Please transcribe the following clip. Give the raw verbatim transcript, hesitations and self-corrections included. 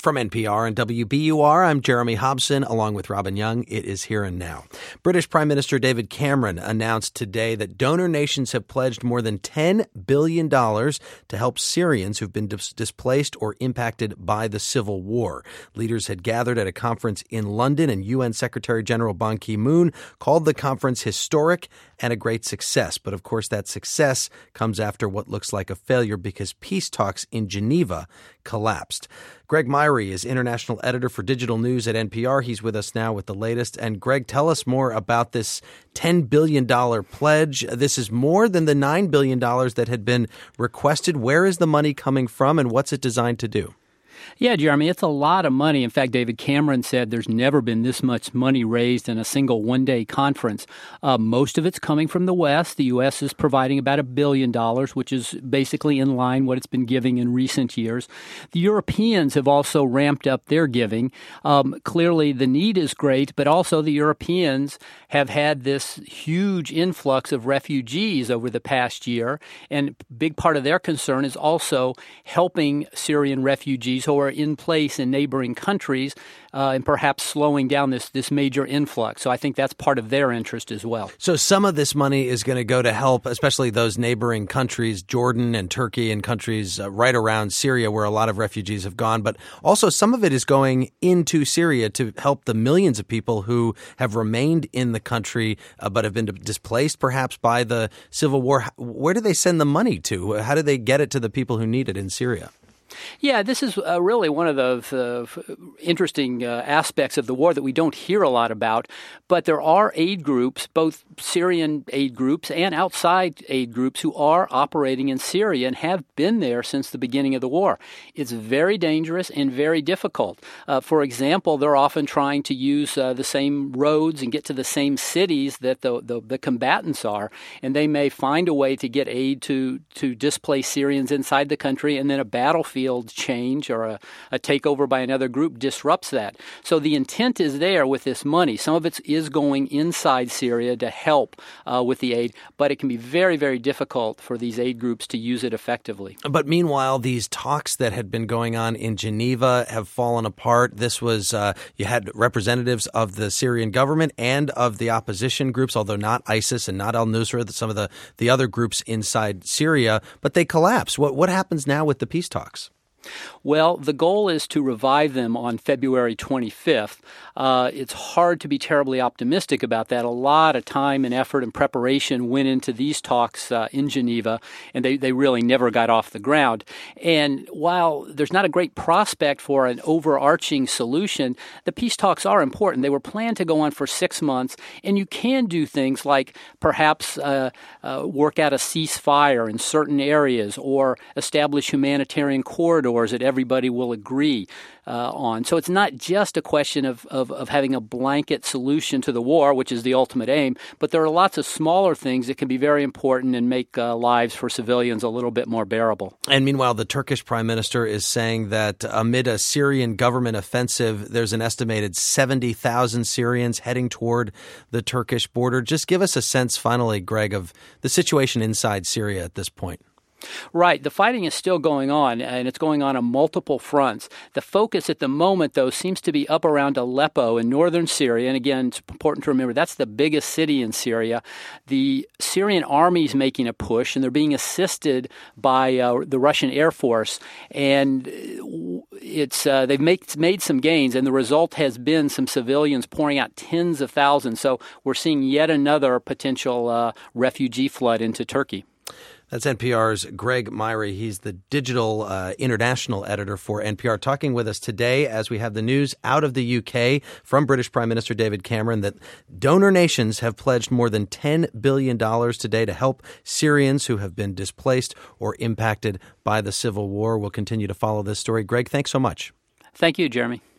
From N P R and W B U R, I'm Jeremy Hobson, along with Robin Young. It is Here and Now. British Prime Minister David Cameron announced today that donor nations have pledged more than ten billion dollars to help Syrians who've been dis- displaced or impacted by the civil war. Leaders had gathered at a conference in London, and U N Secretary General Ban Ki-moon called the conference historic and a great success. But of course, that success comes after what looks like a failure because peace talks in Geneva collapsed. Greg Myrie is international editor for digital news at N P R. He's with us now with the latest. And Greg, tell us more about this ten billion dollars pledge. This is more than the nine billion dollars that had been requested. Where is the money coming from, and what's it designed to do? Yeah, Jeremy, it's a lot of money. In fact, David Cameron said there's never been this much money raised in a single one-day conference. Uh, most of it's coming from the West. The U S is providing about a billion dollars, which is basically in line what it's been giving in recent years. The Europeans have also ramped up their giving. Um, clearly, the need is great, but also the Europeans have had this huge influx of refugees over the past year, and a big part of their concern is also helping Syrian refugees who are in place in neighboring countries uh, and perhaps slowing down this this major influx. So I think that's part of their interest as well. So some of this money is going to go to help, especially those neighboring countries, Jordan and Turkey and countries uh, right around Syria where a lot of refugees have gone. But also some of it is going into Syria to help the millions of people who have remained in the country uh, but have been displaced perhaps by the civil war. Where do they send the money to? How do they get it to the people who need it in Syria? Yeah, this is uh, really one of the uh, interesting uh, aspects of the war that we don't hear a lot about. But there are aid groups, both Syrian aid groups and outside aid groups, who are operating in Syria and have been there since the beginning of the war. It's very dangerous and very difficult. Uh, for example, they're often trying to use uh, the same roads and get to the same cities that the, the, the combatants are. And they may find a way to get aid to, to displace Syrians inside the country, and then a battlefield change or a, a takeover by another group disrupts that. So the intent is there with this money. Some of it is going inside Syria to help uh, with the aid, but it can be very, very difficult for these aid groups to use it effectively. But meanwhile, these talks that had been going on in Geneva have fallen apart. This was, uh, you had representatives of the Syrian government and of the opposition groups, although not ISIS and not al-Nusra, some of the, the other groups inside Syria, but they collapsed. What, what happens now with the peace talks? Well, the goal is to revive them on February twenty-fifth. Uh, it's hard to be terribly optimistic about that. A lot of time and effort and preparation went into these talks uh, in Geneva, and they, they really never got off the ground. And while there's not a great prospect for an overarching solution, the peace talks are important. They were planned to go on for six months, and you can do things like perhaps uh, uh, work out a ceasefire in certain areas or establish humanitarian corridors that everybody will agree uh, on. So it's not just a question of, of, of having a blanket solution to the war, which is the ultimate aim, but there are lots of smaller things that can be very important and make uh, lives for civilians a little bit more bearable. And meanwhile, the Turkish prime minister is saying that amid a Syrian government offensive, there's an estimated seventy thousand Syrians heading toward the Turkish border. Just give us a sense, finally, Greg, of the situation inside Syria at this point. Right. The fighting is still going on, and it's going on on multiple fronts. The focus at the moment, though, seems to be up around Aleppo in northern Syria. And again, it's important to remember that's the biggest city in Syria. The Syrian army is making a push, and they're being assisted by uh, the Russian Air Force. And it's uh, they've make, made some gains, and the result has been some civilians pouring out tens of thousands. So we're seeing yet another potential uh, refugee flood into Turkey. That's N P R's Greg Myrie. He's the digital uh, international editor for N P R, talking with us today as we have the news out of the U K from British Prime Minister David Cameron that donor nations have pledged more than ten billion dollars today to help Syrians who have been displaced or impacted by the civil war. We'll continue to follow this story. Greg, thanks so much. Thank you, Jeremy.